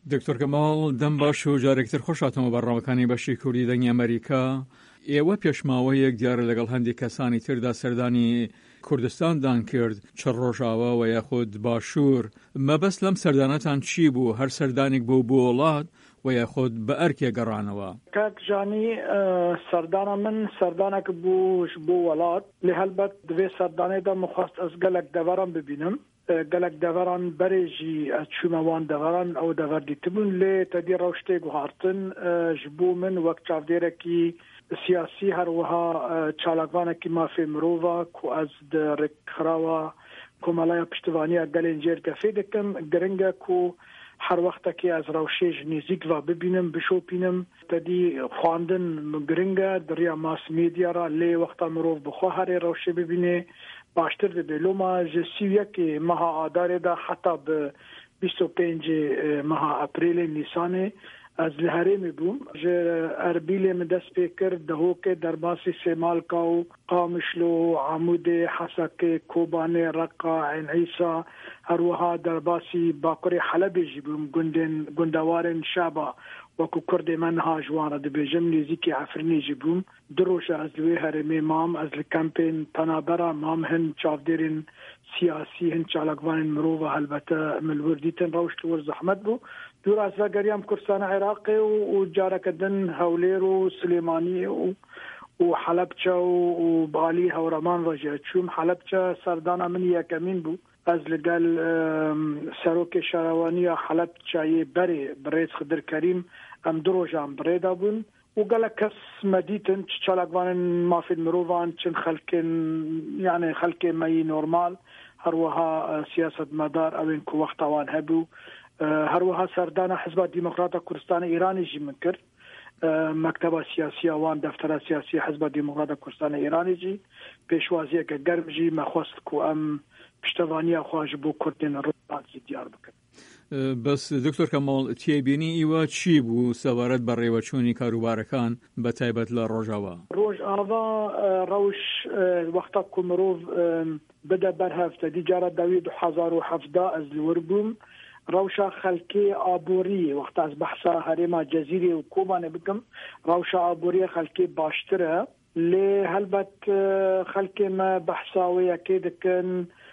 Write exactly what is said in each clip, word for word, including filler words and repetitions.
دکتۆر کەماڵ دەم باش و جارێکتر خۆشاتەوە بەڕەوەکانی بەشی کوردی دەنگی ئەمریکا. ئێوە پێشماوەیەک دیارە لەگەڵ هەندێک کەسانی تردا سەردانی کوردستاندان کرد چ ڕۆژاوە و یاخود باشوور. مەبەست لەم سەردانەتان چی بوو؟ هەر سەردانێک بۆ بۆ وڵات و یاخود بە ئەرکێ گەڕانەوە؟ کاکجانی سەردانە من سەردانێک بووش بۆ وڵات لێ هەلبەت دوێ سەردانێدا مخواست ئەس گەلک دەڤەران ببینم گەلک دەڤەران بەرێژی چوومەوان دەڤەران ئەو دەڤەردیتبوون لێ تەدی ڕەوشتێک هاتن ji بۆ من وەک چاودێرێکی سیاسی هەروەها چالاکوانێکی مافێ مرۆڤ کو ئەس ڕێکخراوە کۆمەڵایە پشتیوانیە گەلێن جێرگە فێ دەکەم گرنگە کو هەر وەختێکی ئەس ڕەوشێژ نزیکڤ ببینم بشۆپینم تەدی خواندن گرنگە دڕیا ماس مێدیارا لێ وەختا مرۆڤ بخوا هەرێ ڕەوشێ ببینێ باشتر دەبێ لۆما ji سیویەکێ مەها ئادارێدا حتا بە بیست و پێنج مەها ئەپرێلێ نیسانێ ئەس لە هەرێمێ بووم ji ئەربیلێ من دەست پێ کرد دەهۆکێ دەرباسی سێمالکا و قامشلۆ عەمودێ حەسەکێ کۆبانێ ڕەقا عین عیسا هەروەها دەرباسی باکوڕی حەلەبێژی بووم گوندێن گوندەوارên شابا وەکو کوردێ من هاژوانە دەبێژم نێزیکی عەفرینێژی بووم درۆژە ئەس لێ هەرێمێ مام ئەس لە کەمپێن پەنابەرا مام هەن چاودێرên سیاسی هەن چالاکوانên مرۆڤ هەلبەتە ملوردیتن ڕەوشت وەر زەحمەت بوو دوور ئەسڤەگەریام کوردستانە عێراقێ و جارەکەدن هەولێر و سلێمانی و و حەلەبچە و بالی هەورەمان ڕۆژە چووم حەلەبچە سەردانە من یەکەمین بوو ئەس لەگەل سەرۆکێ شارەوانیە حەلەبچایێ بەرێ بڕێز خدر کەریم ئەم درۆژان بڕێدا بوون و گەلک کەس مەدیتن چ چالاکوانن مافێن مرۆڤان چن خەلکن یعنی خەلکێ مەی نۆرمال هەروەها سیاست مەدار ئەوێن کو وەختاوان هەبوو هەروەها سەردانە حزبا دیموکراتە کوردستانە ئێرانیژی من کرد مەکتەبە سیاسی ئەوان دەفتەرە سیاسی حزبا دیموکراتە کوردستانە ئێرانیژی پێشوازیەکە گەرمژی مەخواست کو ئەم پشتەوانیە خواژ بۆ کوردێن ڕۆژی دیار بکەن. بەس دکتۆر کەماڵ تێبینی ئیوە چی بوو سەبارەت بە ڕێوەچوونی کاروبارەکان بە تایبەت لە ڕۆژاوە؟ ڕۆژئاوا ڕەوش وەختا کو مرۆڤ بدە بەرهەفتە دیجارە داوی دو حەزار و حەفدا ئەز لور بووم ڕەوشە خەلکێ ئابووری وەختا ئەس بەحسا هەرێما جەزیرێ و کۆبانێ بکەم ڕەوشە ئابووریە خەلکێ باشترە لێ هەلبەت خەلکێمە بەحساوەیەکێ دەکەن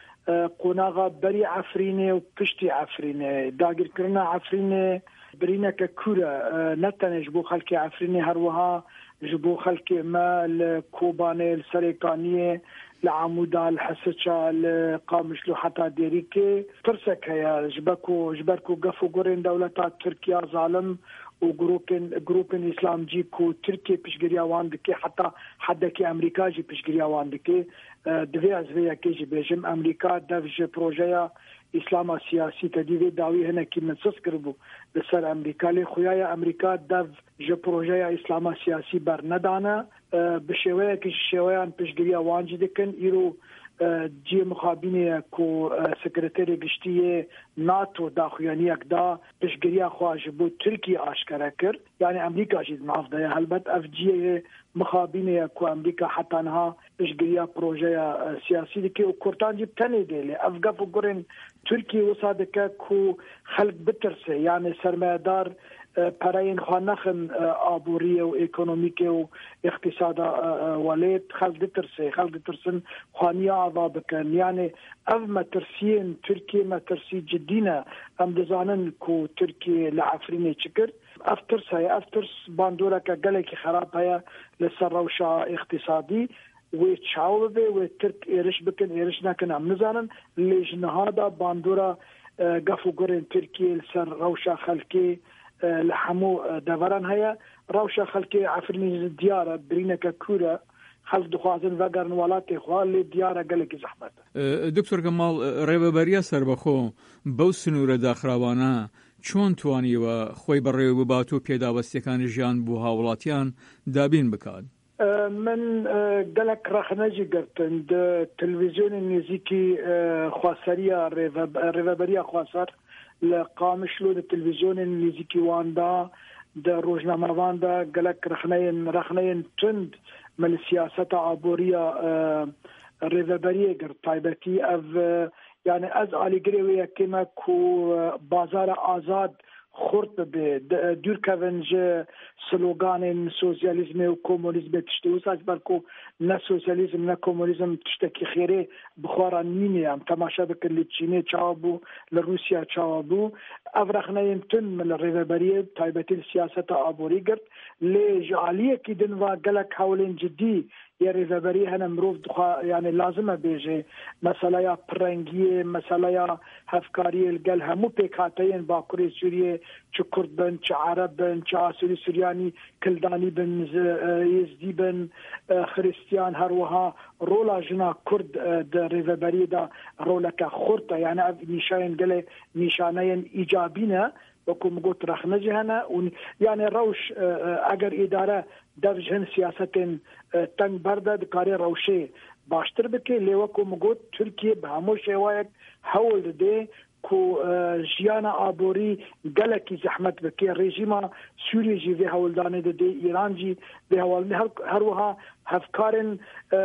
قۆناغا بەری عەفرینێ و پشتی عەفرینێ داگیرکردنا عەفرینێ برینەکە کوورە نەتەنێش بۆ خەلکی عەفرینێ هەروەها ji بۆ خەلکێ مە لە کۆبانێ سەرێکانیێ لە عەمودا لە حەسەچا لە قامشلۆ حتا دێریکێ پرسێک هەیە ji بەرک و گەف و گوڕێن دەوڵەتا تورکیا زاڵم و گروپên ئیسلامجی کو تورکیە پشگیریاوان دکێ حتا حەدەکی ئەمریکاژی پشگیریاوان دکێ divê ez vê yekê jî bêjim Amerîka dev ji projeya îslama siyasî tedîvê dawî hinekî min sis kiribû li ser Amerîka lê xuya Amerîka dev ji projeya îslama siyasî bernedane bi şêweyekî ji şêweyan piştgiriya wan jî dikin îro ciyê mixabînê ku sekreterê giştiyê NATO daxuyaniyek da piştgiriya xwe ji bo Tirkiye aşkere kir yani Amerîka jî nav daye helbet ev ciyê mixabînê ku Amerîka heta niha piştgiriya projeya siyasî dike û Kurdan jî tenê dêlê ev gef û gurên Tirkiye wisa dike ku xelk bitirse yani sermayedar pereyên xwe nexin abûriyê û ekonomîkê û iqtisada welê xelk ditirse xelk ditirsin xwaniya ava bikin yani ev metirsiyên Tirkiye metirsî ciddî ne em dizanin ku Tirkiye li Efrînê çi kir ev tirs heye ev tirs bandoreke gelekî xerab heye li ser rewşa iqtisadî wê çaw bibe wê Tirk êriş bikin êriş nekin em nizanin lê ji niha da bandora gef û gurên Tirkiye li ser rewşa xelkê li hemû deveran heye rewşa xelkê Efrînê diyar e birîneke kûr e xelk dixwazin vegerin welatê xwe lê diyar e gelekî zehmet e. دکتۆر کەماڵ ڕێوەبەریە سەربەخۆ بەو سنوورە داخراوانە چۆن توانیوە خۆی بەڕێوە ببات و پێداوەستیەکانی ژیان بۆ هاوڵاتیان دابین بکات؟ من gelek rexnecî girtin di televîzyonê nêzîkî xwaseriya rêveberiya xwasar li Qamişlo di televîzyonên nêzîkî wan da di rojnamevan da gelek rexneyên rexneyên tund me li siyaseta aboriya rêveberiyê gir taybetî ev yani ez alîgirê wê yekê me ku bazara azad خورد به دور کونج سلوگان سوسیالیسم و کمونیسم تشتو ساز برکو نه سوسیالیسم نه کمونیسم تشتکی خیره بخوران نینی هم تماشا بکر لچینه چابو لروسیا چابو افرخنا يمتن من الريفابريه تايبتي السياسه عبوري قرت لجعليه كيدن واقلك حولين جدي يا ريفابريه هنا مروف دخا يعني لازمه بيجي مساله يا برنگيه مساله يا هفكاريه القل همو بيكاتين باكوري سوريه چ كرد بن چ عرب بن چ اسوري سورياني كلداني بن يزدي بن خريستيان هروها رولا جنا كرد د ريفابريه دا رولا كخرطه يعني نشان قال نشانين ايجابينا وكم قلت راح نجهنا يعني روش اگر اداره درجهن سیاستن تنگ برده دکاری روشه باشتر بکه لیوکو مگود ترکیه به همو شوایک حول ده کو جیانا آبوری گلکی زحمت بکه رژیما سوری جی به حولدانه ده ایران جی به حولدانه هر وها هفکارن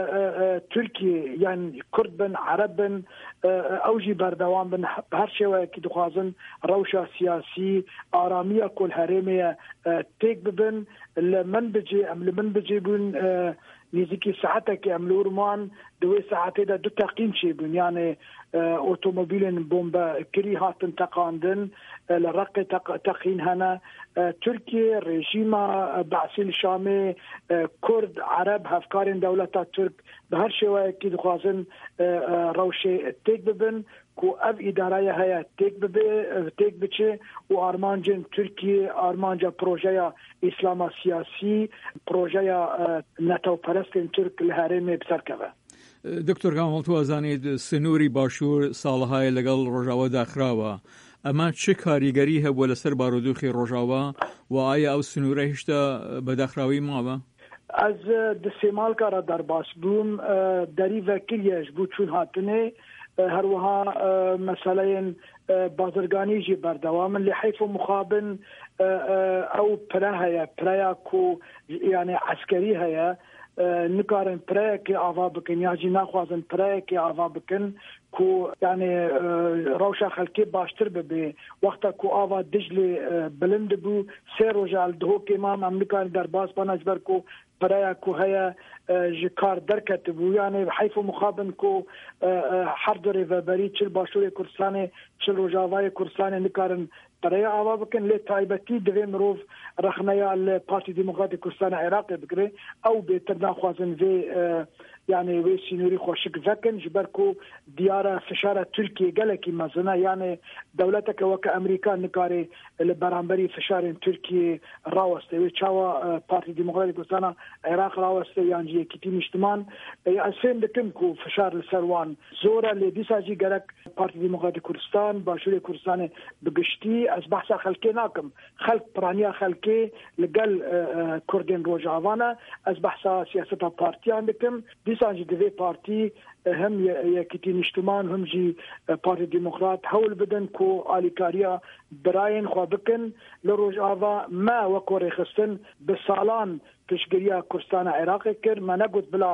ترکیه یعنی کرد بن عرب بن اوجی بردوام بن هر شوایکی دخوازن روشا سیاسی آرامی کل هرمه تیک ببن لمن بجي ام لمن بجيبون نيزيكي ساعتك عملوا رمان دوي ساعتي دا دو تقين شيبون يعني اوتوموبيلين بومبا كري هاتن تقاندن لرقي تقين هنا تركيا ريجيما بعثي الشامي كرد عرب هفكارين دولة ترك بهر شوية كي دخوازن روشي تيك ببن کو اف اداره هيا تيك ببي تيك بچه و ارمانجن تركيا ارمانجا بروجيا اسلام سياسي بروجيا ناتو پرستن ترك الهرم بسركبه دکتور کامل تو ازانید سنوری باشور سالهای لگل روجاوا داخراوا اما چه کاریگری هبو لسر بارودوخی روجاوا و آیا او سنوره هشتا بداخراوی ما از دسیمال کارا در باس بوم دری وکیلیش بو چون هاتنه هر وها مسائل بازرگانی جی بردوام لحيف مخابن او پراهیا پراکو یعنی عسکری هيا نکارن پراکی آوا بکن یا جی نخوازن پراکی آوا بکن کو یعنی روشا خلکی باشتر به وقتا کو آوا دجل بلند بو سه روزال دو که ما امریکا در باز پناج بر کو برایا کو هيا جکار درکت بو یعنی حیف مخابن کو حرد ریوبری چل باشور کردستان چل روجاوای کردستان نکارن برایا آوا بکن لی تایبتی دوی مروف رخنیا الپارتی ديمقراطي كردستان عراقي بكري او بيترنا خوازن في يعني وي سينوري خوشك ذكن جبركو ديارة فشارة تركيا قالكي مازنا يعني دولتك وكا امريكا نكاري البرامبري فشار تركيا راوسته وي تشاوا بارتي ديمقراطي كردستان عراق راوسته يعني كتيم اجتماع اسفين دكنكو فشار السروان زورا اللي ديساجي قالك بارتي ديمقراطي كردستان باشوري كردستان بقشتي از بحثا خلقي ناكم خلق برانيا خلقي لقل كردين روجاوانا از بحثا سياسة بارتيان دكم ديسانجي دوي بارتي هم يكتين اجتماع هم جي بارتي ديمقراط حول بدن كو آليكاريا براين خوابكن لروجاوا ما وكو ريخستن بسالان پشگریا کردستان عراقی کر ما نگوت بلا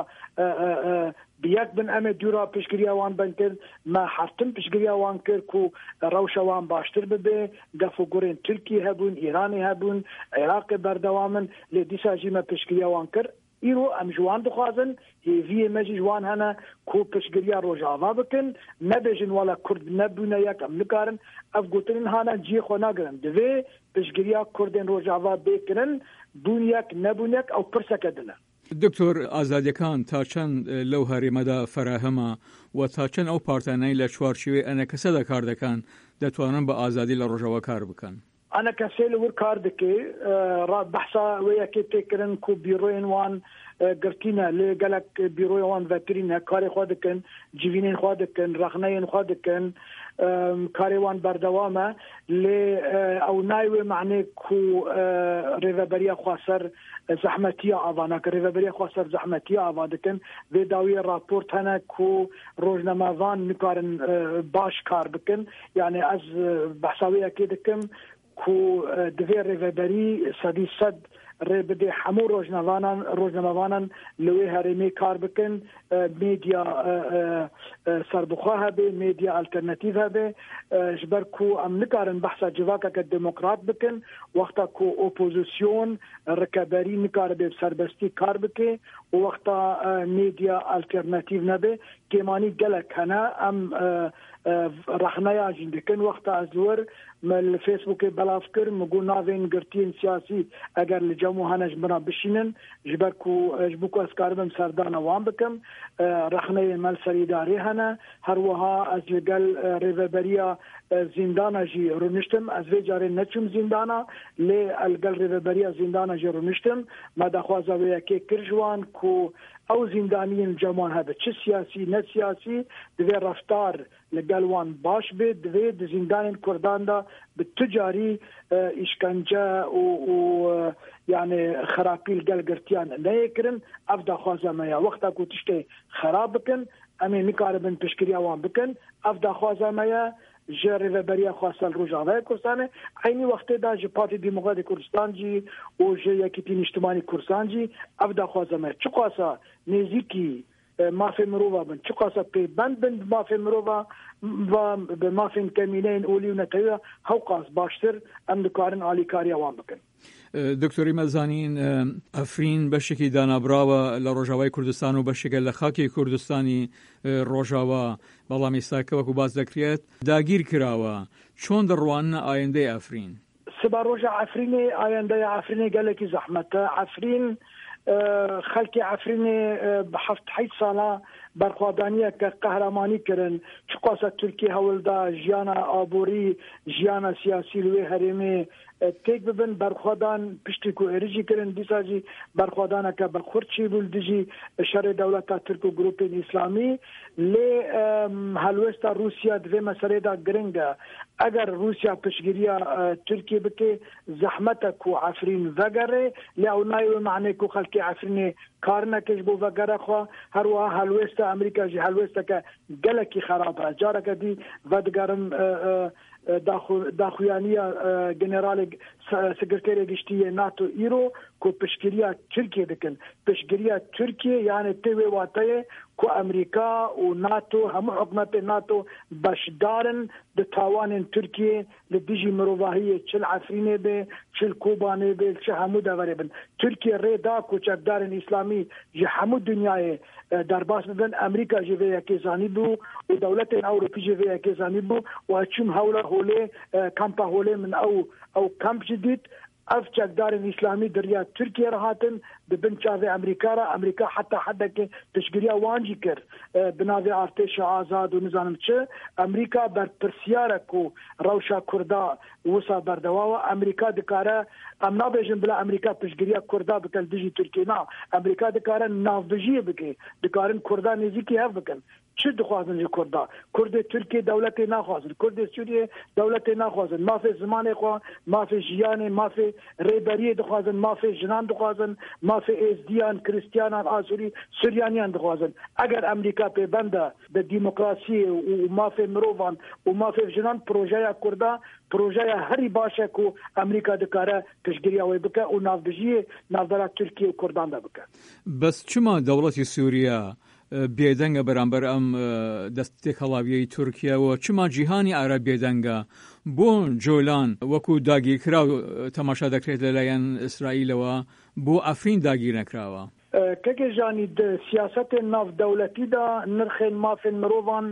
بیاد بن ام دورا پشگریا وان بنکر ما حرتم پشگریا وان کر کو روش وان باشتر بده گفو گورن ترکیه هبون ایرانی هبون عراق بردوامن لدیسا جیما پشگریا وان کر ایرو ام جوان دخوازن هیوی مجی جوان هنا کو پشگریا روجاوا بکن نبجن ولا کرد نبونه یک ام نکارن اف گوترین هانا جی خو نگرن دوی پشگریا کردن روجاوا بکرن بونیک نبونیک او پرسکدنه دکتور ئازادیەکان تا چەند لەو هەرێمەدا فراهەمە و تا چەند ئەو پارتانەی لە چوارچێوەی ئەنەکەسەدا کار دەکەن دەتوانن بە ئازادی لە ڕۆژەوە کار بکەن. أنا كسيل ور دكي راد بحثا وياكي تكرن كو بيروين وان قرتينا اللي قالك بيروين وان فاترين كاري خادكن جيفينين خادكن رغنين خادكن كاري وان بردوامة اللي أو نايوي معني كو ريفابريا خواسر زحمتية أفانا كريفابريا خواسر زحمتية أفادكن في داوية رابورت هنا كو روزنامازان نكارن باش كار بكن يعني از بحثاوية كيدكم كو دوی ریوبری صدی صد ربدي حمو روجنوانان روجنوانان لوي هرمي كار بكن ميديا سربخوها به ميديا الترناتيفها به جبركو ام نكارن بحثا جواكا كديمقراط بكن وقتا كو اوبوزيسيون ركبري نكار به سربستي كار بكي وقتا ميديا الترناتيف نبه كيماني قلق هنا ام رحنايا جندكن وقتا ازور مال فيسبوك بلافكر مقول نافين قرتين سياسي اگر لجمو هنج بنا بشينن جبركو جبوكو اسكاربم سردانا وان بكم رحنايا مال سريداري هنا هروها از لقل ريفبريا زندانا جي رونشتم از في جاري نچم زندانا لي القل ريفبريا زندانا جي رونشتم ما دخوازا ويكي كرجوان كو او زندانيين جمان هذا چه سياسي نه سياسي دوی رفتار لقلوان باش بيد دوی د زندانين كردان دا بالتجاري اشكنجه و يعني خرابي القل قرتيان نه يكرن افدا خوازا ما وقتا كو تشتي خراب بكن امي نكاربن تشكريا وان بكن افدا خوازا ما جري بريا خاصه الرجاوي كردستان عيني وقت دا ج پارتي ديمقراطي كردستان جي او ج يكتين اجتماعي كردستان جي افدا خوازمه چقاسا نزيكي ما في مروفا بن چقاسا بي بند بند ما في مروفا و ما في كمينين اولي ونتيا هوقاس باشتر ام دكارن علي كاريا وان بكن دکتۆری مەزانین ئەفرین بەشێکی دانابراوە لە ڕۆژاوای کوردستان و بەشێکە لە خاکی کوردستانی ڕۆژاوا بەڵام ئێستاکە وەکو باز دەکرێت داگیر کراوە چۆن دەڕوانە ئایندەی ئەفرین سبا ڕۆژە ئەفرینێ ئایندەی ئەفرینێ گەلێکی زەحمەتە ئەفرین خەڵکی ئەفرینێ بە حەفت حەیت ساڵە برخوادانیه که قهرمانی کردن چقاسا ترکیه هولدا ژیانا آبوری ژیانا سیاسی لوی هرمی تیک ببن برخوادان پشتی کو ارجی کردن دیساجی برخوادانه که بخورچی بولدجی شر دولتا ترکو گروپ اسلامی لی هلوستا روسیا دوی مسئله دا گرنگه اگر روسیا پشگیریا ترکیه بکه زحمت کو عفرین وگره لی اونای معنی کو خلق عفرین کارنا کش بو وگره خوا هر وا هلوستا امریکا جی هلوستا که گلکی خرابه جاره که دی ودگرم داخویانیا جنرال سکرتری گشتی ناتو ایرو کو پشگیریا ترکیه بکن پشگیریا ترکیه یعنی تیوی واتای کو امریکا و ناتو هم حکومت ناتو بشدارن د تاوان ترکیه لدیجی مروواهی چل عفرینه به چل کوبانه به چه همو دوره بن ترکیه ریدا کو چکدارن اسلامی جی همو دنیای درباس بدن امریکا جی وی کی زانی بو و دولت اروپی جی وی کی زانی بو و چم حول هوله کمپ هوله من او او کمپ جدید اف چکدارن اسلامی دریا ترکیه راحتن ببن چاوی امریکا را امریکا حتی حد که تشگیریا وانجی کر بناوی ارتش آزاد و نظام چه امریکا بر پرسیاره کو روشا کردا وسا بردوا امریکا دکاره ام نابجن بلا امریکا تشگیریا کردا بکل دیجی ترکیه نا امریکا دکاره نافدجی بکی دکارن کردا نزیکی هف بکن چه دخوازن جی کردا کرد ترکیه دولت نخوازن کرد سوریه دولت نخوازن ما فی زمان خوا ما فی جیان ما فی ریبری دخوازن ما فی جنان دخوازن ما فی ازدیان کریستیانان آسوری سوریانیان دخوازن اگر امریکا پی بنده د دیموکراسی و ما فی مروان و ما فی جنان پروژه کردا پروژه هری باشه کو امریکا دکاره تشگیری اوی بکه و نافدجی نافدارا ترکیه و کردان ده بکه بس چما دولتی سوریا بێدەنگە بەرامبەر ئەم دەستێکهەڵاویەی تورکیەوە چما جیهانی عەرەب بێدەنگە بۆ جۆلان وەکو داگیرکرا و تەماشا دەکرێت لەلایەن ئیسرائیلەوە بۆ ئەفرین داگیر نەکراوە کەکێ ژانی سیاسەتێن ناودەوڵەتیدا نرخێن مافێن مرۆڤان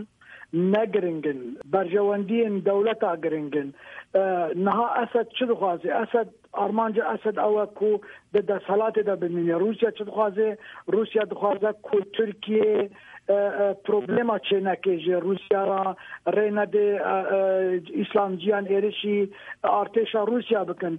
نەگرنگن بەرژەوەندیên دەوڵەتا گرنگن نها ئەسەد چ دخوازێ ئەسەد ئارمانجا ئەسەد ئەوە کو دەسەڵاتێدا بمینێ رووسیا چ دخوازێ رووسیا دخوازە کو تورکیە پروبلما چێنەکێژێ رووسیا را ڕێنەدێ ئیسلامجییان ئێرشی ئارتێشا رووسیا بکەن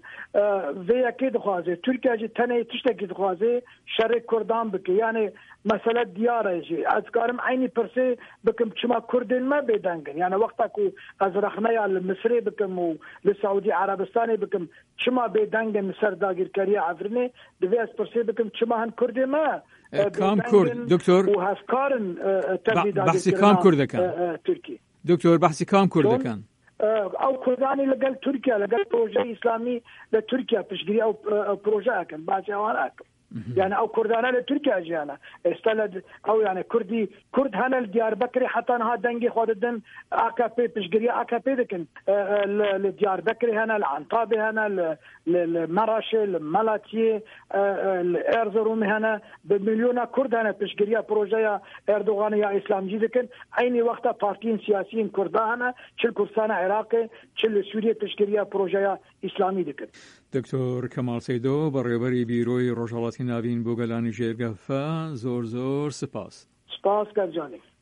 vêyekê dixwaze Tirkiye jî tenê tiştekî dixwaze şerê Kurdan bike yani mesele diyar e jî ez karim aynî pirsê bikim çima Kurdên me bêdengin yani wexta ku ez rexneya li Misrê bikim û li Saûdî Erebistanê bikim çima bêdengin ser dagîrkeriya Efrînê divê ez pirsê bikim çima hin Kurdê me kam Kurd doktor û hevkarin بحثی کام کرد دکن Tirkiye دکتۆر بحثی کام کرد دکن ئەو کوردانی لەگەڵ تورکیا لەگەڵ پرۆژەی ئیسلامی لە تورکیا پشتگیری ئەو پرۆژەکەن باسی ئەوانەکەن يعني او كردانا لتركيا جانا استلد او يعني كردي كرد هنا الديار بكري حتى انها دنجي خوددن اكا بي بشجري اكا بي لكن الديار بكري هنا العنطابي هنا المراشي الملاتي الارزروم هنا بمليون كرد هنا بشجري بروجيا اردوغانيا اسلام جي لكن عيني وقتها بارتيين سياسيين كردا هنا شل كردستان عراقي شل سوريا بشجري بروجيا اسلامي لكن دکتۆر کەماڵ سەیدۆ بەڕێوەبەری بیرۆی ڕۆژهەڵاتی ناوین بۆ گەلانی ژێرگەفە زۆر زۆر سپاس. سپاس گەرجانی.